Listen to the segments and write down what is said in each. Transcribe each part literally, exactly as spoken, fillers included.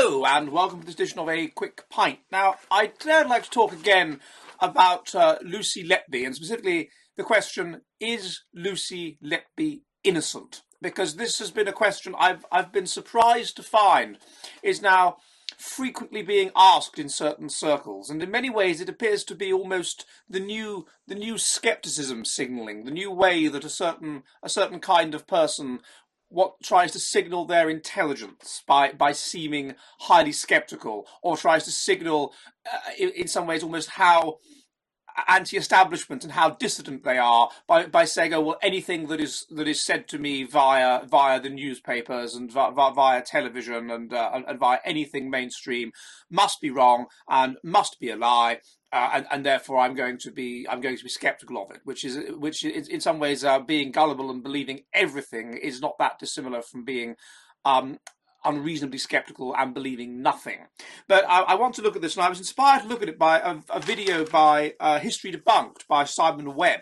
Hello and welcome to this edition of A Quick Pint. Now, I today I'd like to talk again about uh, Lucy Letby, and specifically the question, is Lucy Letby innocent? Because this has been a question I've, I've been surprised to find is now frequently being asked in certain circles, and in many ways it appears to be almost the new the new skepticism signalling, the new way that a certain a certain kind of person what tries to signal their intelligence by, by seeming highly skeptical, or tries to signal uh, in, in some ways almost how anti-establishment and how dissident they are by, by saying, oh, well, anything that is that is said to me via via the newspapers and via, via television and, uh, and, and via anything mainstream must be wrong and must be a lie. Uh, and, and therefore, I'm going to be I'm going to be skeptical of it, which is which is in some ways uh, being gullible and believing everything is not that dissimilar from being um, unreasonably skeptical and believing nothing. But I, I want to look at this, and I was inspired to look at it by a, a video by uh, History Debunked by Simon Webb,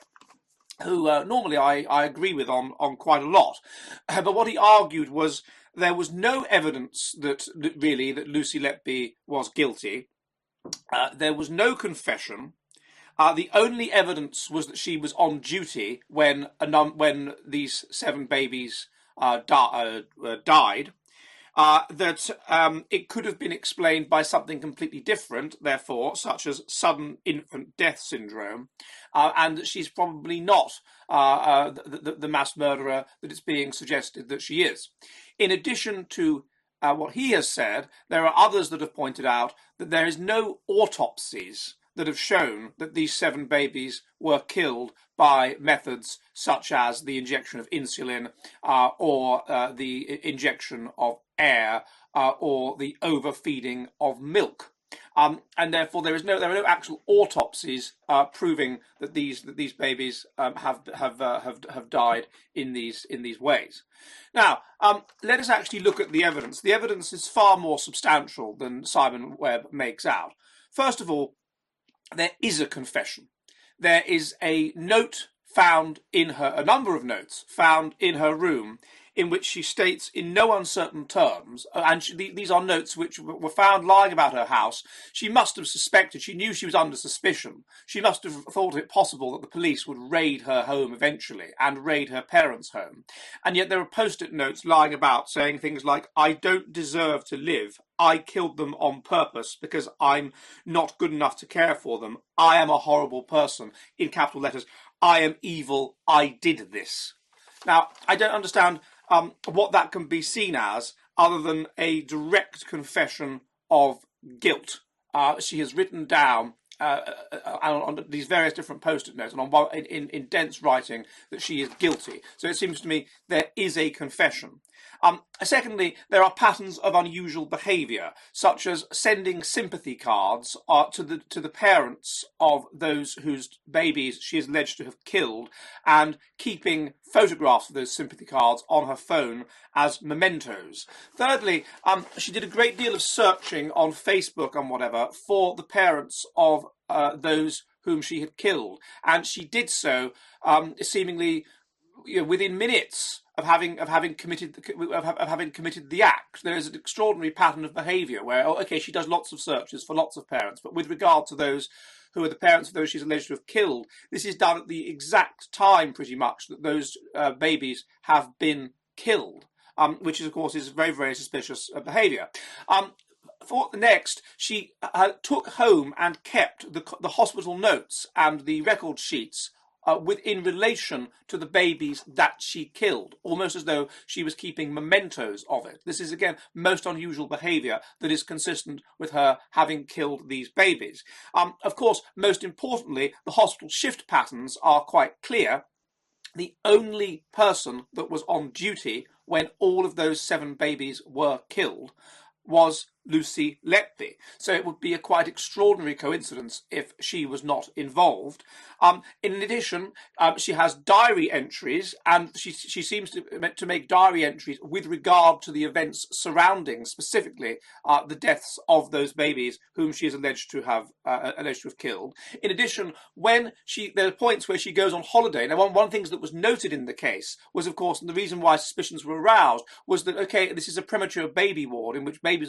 who uh, normally I, I agree with on on quite a lot. Uh, but what he argued was there was no evidence that, that really that Lucy Letby was guilty. Uh, there was no confession. Uh, the only evidence was that she was on duty when a num- when these seven babies uh, di- uh, uh, died. Uh, that um, it could have been explained by something completely different, therefore, such as sudden infant death syndrome, uh, and that she's probably not uh, uh, the, the, the mass murderer that it's being suggested that she is. In addition to Uh, what he has said, there are others that have pointed out that there is no autopsies that have shown that these seven babies were killed by methods such as the injection of insulin uh, or uh, the injection of air uh, or the overfeeding of milk. Um, and therefore, there is no there are no actual autopsies uh, proving that these that these babies um, have have uh, have have died in these in these ways. Now, um, let us actually look at the evidence. The evidence is far more substantial than Simon Webb makes out. First of all, there is a confession. There is a note found in her, a number of notes found in her room, in which she states in no uncertain terms, and she, these are notes which were found lying about her house. She must have suspected, she knew she was under suspicion. She must have thought it possible that the police would raid her home eventually and raid her parents' home. And yet there are post-it notes lying about saying things like, I don't deserve to live. I killed them on purpose because I'm not good enough to care for them. I am a horrible person. In capital letters, I am evil. I did this. Now, I don't understand Um, what that can be seen as, other than a direct confession of guilt. Uh, she has written down uh, uh, on these various different post-it notes and on one, in, in dense writing that she is guilty. So it seems to me there is a confession. Um, secondly, there are patterns of unusual behaviour, such as sending sympathy cards uh, to the to the parents of those whose babies she is alleged to have killed, and keeping photographs of those sympathy cards on her phone as mementos. Thirdly, um, she did a great deal of searching on Facebook and whatever for the parents of uh, those whom she had killed, and she did so um, seemingly you know, within minutes of having of having committed the, of, of having committed the act. There is an extraordinary pattern of behaviour where, oh, okay, she does lots of searches for lots of parents, but with regard to those who are the parents of those she's alleged to have killed, this is done at the exact time, pretty much, that those uh, babies have been killed, um, which is, of course, is very, very suspicious uh, behaviour. Um, For the next, she uh, took home and kept the, the hospital notes and the record sheets Uh, with in relation to the babies that she killed, almost as though she was keeping mementos of it. This is, again, most unusual behaviour that is consistent with her having killed these babies. Um, of course, most importantly, the hospital shift patterns are quite clear. The only person that was on duty when all of those seven babies were killed was Lucy Letby. So it would be a quite extraordinary coincidence if she was not involved. Um, in addition, um, she has diary entries, and she she seems to, to make diary entries with regard to the events surrounding specifically uh, the deaths of those babies whom she is alleged to have uh, alleged to have killed. In addition, when she there are points where she goes on holiday. Now, one one of the things that was noted in the case was, of course, and the reason why suspicions were aroused was that, okay, this is a premature baby ward in which babies are born very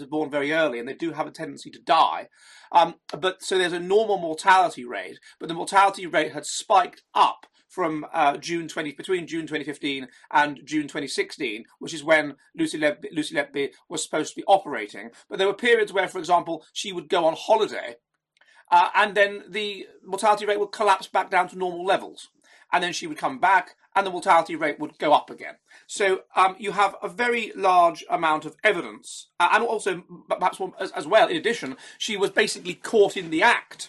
very early and they do have a tendency to die. Um, but so there's a normal mortality rate, but the mortality rate had spiked up from uh, June twenty between June twenty fifteen and June twenty sixteen, which is when Lucy Letby, Lucy Letby was supposed to be operating. But there were periods where, for example, she would go on holiday, uh, and then the mortality rate would collapse back down to normal levels, and then she would come back, and the mortality rate would go up again. So um, you have a very large amount of evidence, uh, and also perhaps as, as well. In addition, she was basically caught in the act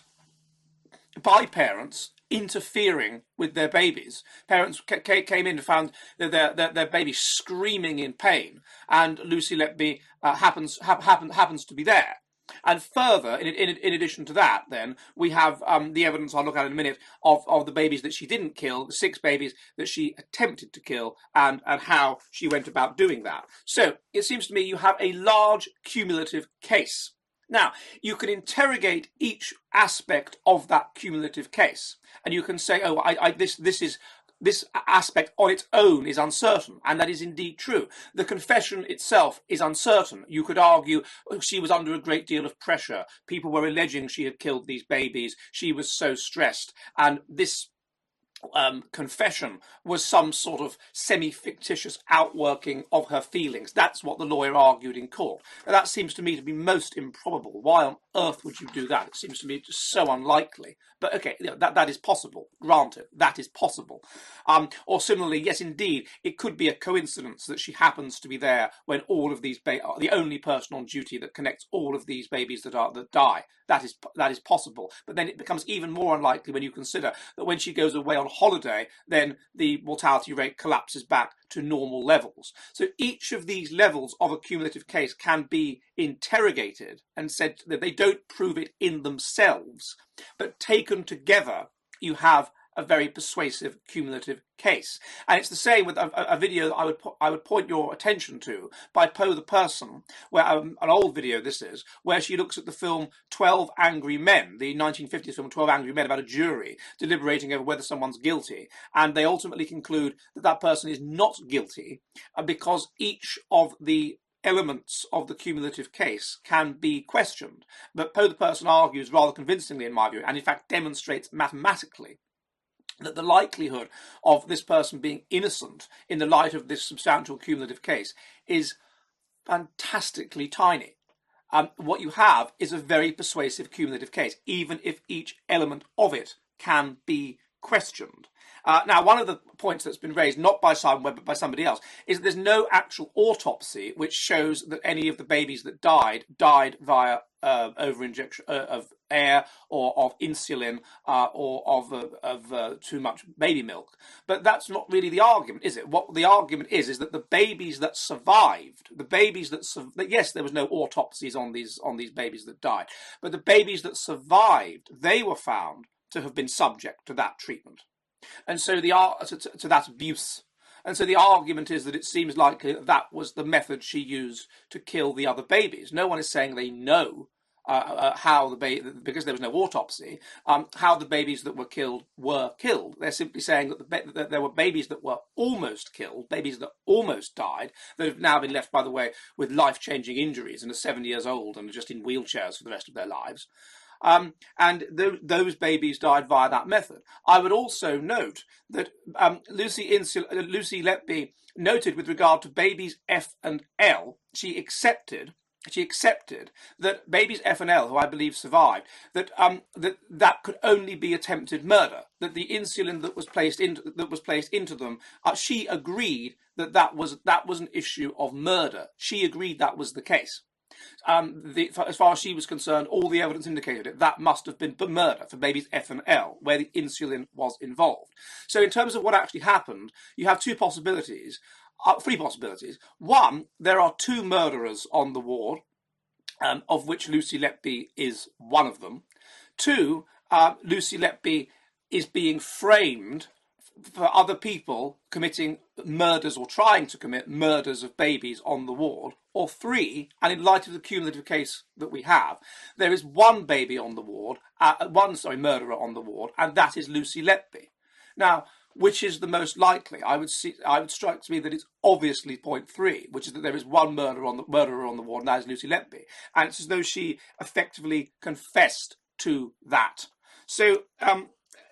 by parents interfering with their babies. Parents came in and found that their, their, their baby screaming in pain, and Lucy Letby uh, happens ha- happen, happens to be there. And further, in, in, in addition to that, then, we have um, the evidence I'll look at in a minute of, of the babies that she didn't kill, the six babies that she attempted to kill, and, and how she went about doing that. So, it seems to me you have a large cumulative case. Now, you can interrogate each aspect of that cumulative case, and you can say, oh, I, I, this, this is... This aspect on its own is uncertain, and that is indeed true. The confession itself is uncertain. You could argue she was under a great deal of pressure. People were alleging she had killed these babies. She was so stressed, and this Um, confession was some sort of semi-fictitious outworking of her feelings. That's what the lawyer argued in court. Now, that seems to me to be most improbable. Why on earth would you do that? It seems to me just so unlikely. But okay, you know, that, that is possible. Granted, that is possible. Um, or similarly, yes, indeed, it could be a coincidence that she happens to be there when all of these ba- the only person on duty that connects all of these babies that are that die. That is that is possible. But then it becomes even more unlikely when you consider that when she goes away on holiday, then the mortality rate collapses back to normal levels. So each of these levels of a cumulative case can be interrogated and said that they don't prove it in themselves, but taken together, you have a very persuasive cumulative case. And it's the same with a, a video that I would I would point your attention to by Poe the Person, where um, an old video this is, where she looks at the film twelve Angry Men, the nineteen fifties film twelve Angry Men, about a jury deliberating over whether someone's guilty, and they ultimately conclude that that person is not guilty uh, because each of the elements of the cumulative case can be questioned. But Poe the Person argues rather convincingly, in my view, and in fact demonstrates mathematically, that the likelihood of this person being innocent in the light of this substantial cumulative case is fantastically tiny. Um, what you have is a very persuasive cumulative case, even if each element of it can be questioned. Uh, now, one of the points that's been raised, not by Simon Webb, but by somebody else, is that there's no actual autopsy which shows that any of the babies that died, died via uh, over-injection uh, of air or of insulin uh, or of, uh, of uh, too much baby milk. But that's not really the argument, is it? What the argument is, is that the babies that survived, the babies that, su- yes, there was no autopsies on these, on these babies that died, but the babies that survived, they were found to have been subject to that treatment. And so the to, to that abuse. And so the argument is that it seems likely that that was the method she used to kill the other babies. No one is saying they know uh, uh, how the baby, because there was no autopsy, um, how the babies that were killed were killed. They're simply saying that, the ba- that there were babies that were almost killed, babies that almost died, that have now been left, by the way, with life-changing injuries and are seven years old and are just in wheelchairs for the rest of their lives. Um, and th- those babies died via that method. I would also note that um, Lucy, Insul- uh, Lucy Letby noted with regard to babies F and L, she accepted she accepted that babies F and L, who I believe survived, that um, that that could only be attempted murder. That the insulin that was placed into that was placed into them, uh, she agreed that that was that was an issue of murder. She agreed that was the case. Um, the, as far as she was concerned, all the evidence indicated it. That must have been murder for babies F and L, where the insulin was involved. So in terms of what actually happened, you have two possibilities, uh, three possibilities. One, there are two murderers on the ward, um, of which Lucy Letby is one of them. Two, uh, Lucy Letby is being framed for other people committing murders or trying to commit murders of babies on the ward. Or three, and in light of the cumulative case that we have, there is one baby on the ward, uh, one, sorry, murderer on the ward, and that is Lucy Letby. Now, which is the most likely? I would see. I would strike to me that it's obviously point three, which is that there is one murder on the murderer on the ward, and that is Lucy Letby, and it's as though she effectively confessed to that. So um,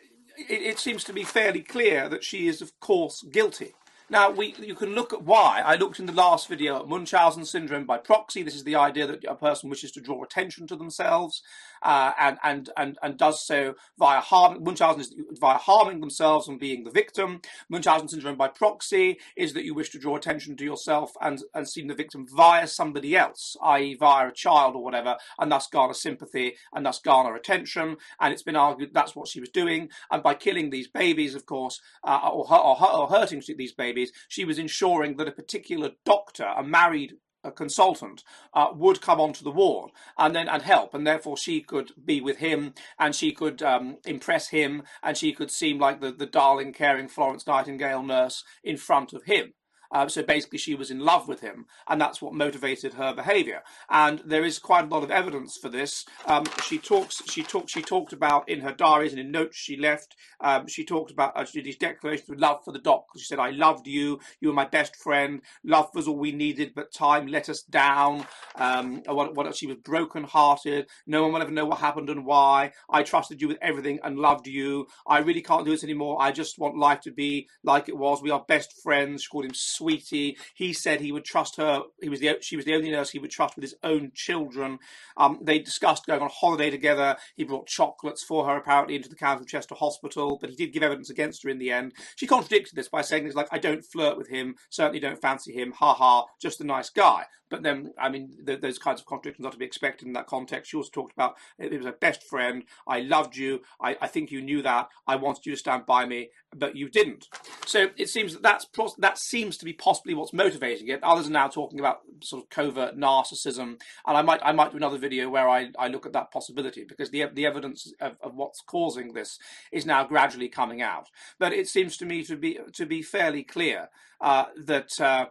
it, it seems to be fairly clear that she is, of course, guilty. Now, we, you can look at why. I looked in the last video at Munchausen syndrome by proxy. This is the idea that a person wishes to draw attention to themselves uh, and, and, and, and does so via harm. Munchausen is via harming themselves and being the victim. Munchausen syndrome by proxy is that you wish to draw attention to yourself and, and seem the victim via somebody else, that is via a child or whatever, and thus garner sympathy and thus garner attention. And it's been argued that's what she was doing. And by killing these babies, of course, uh, or, or, or hurting these babies, she was ensuring that a particular doctor, a married a consultant, uh, would come onto the ward and then and help, and therefore she could be with him and she could um, impress him and she could seem like the, the darling, caring Florence Nightingale nurse in front of him. Uh, so basically she was in love with him, and that's what motivated her behaviour. And there is quite a lot of evidence for this. Um, she talks, she talked, she talked about in her diaries and in notes she left. Um, she talked about uh, she did these declarations of love for the doc. She said, "I loved you. You were my best friend. Love was all we needed, but time let us down. Um, what, what she was broken-hearted. No one will ever know what happened and why. I trusted you with everything and loved you. I really can't do this anymore. I just want life to be like it was. We are best friends." She called him sweetie. He said he would trust her. He was the she was the only nurse he would trust with his own children. Um, they discussed going on holiday together. He brought chocolates for her apparently into the County of Chester Hospital, but he did give evidence against her in the end. She contradicted this by saying things like, "I don't flirt with him, certainly don't fancy him, ha ha, just a nice guy." But then, I mean, th those kinds of contradictions are to be expected in that context. She also talked about it was her best friend. I loved you. I, I think you knew that. I wanted you to stand by me, but you didn't. So it seems that that's, that seems to be possibly what's motivating it. Others are now talking about sort of covert narcissism, and I might I might do another video where I, I look at that possibility, because the the evidence of, of what's causing this is now gradually coming out. But it seems to me to be to be fairly clear uh, that. Uh,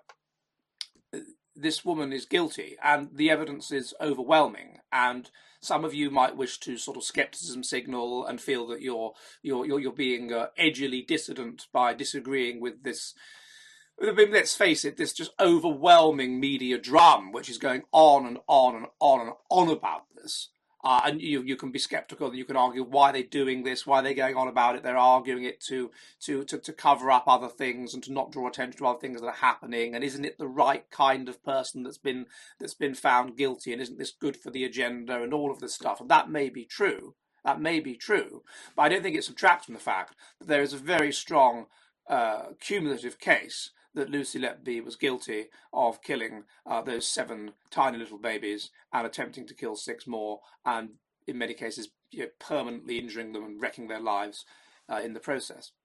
this woman is guilty, and the evidence is overwhelming, and some of you might wish to sort of skepticism signal and feel that you're you're you're, you're being uh, edgily dissident by disagreeing with this. Let's face it, this just overwhelming media drum which is going on and on and on and on about this. Uh, and you you can be sceptical, and you can argue why they're doing this, why they're going on about it. They're arguing it to, to to to cover up other things and to not draw attention to other things that are happening. And isn't it the right kind of person that's been that's been found guilty? And isn't this good for the agenda and all of this stuff? And that may be true. That may be true, but I don't think it subtracts from the fact that there is a very strong uh, cumulative case that Lucy Letby was guilty of killing uh, those seven tiny little babies and attempting to kill six more, and in many cases, you know, permanently injuring them and wrecking their lives uh, in the process.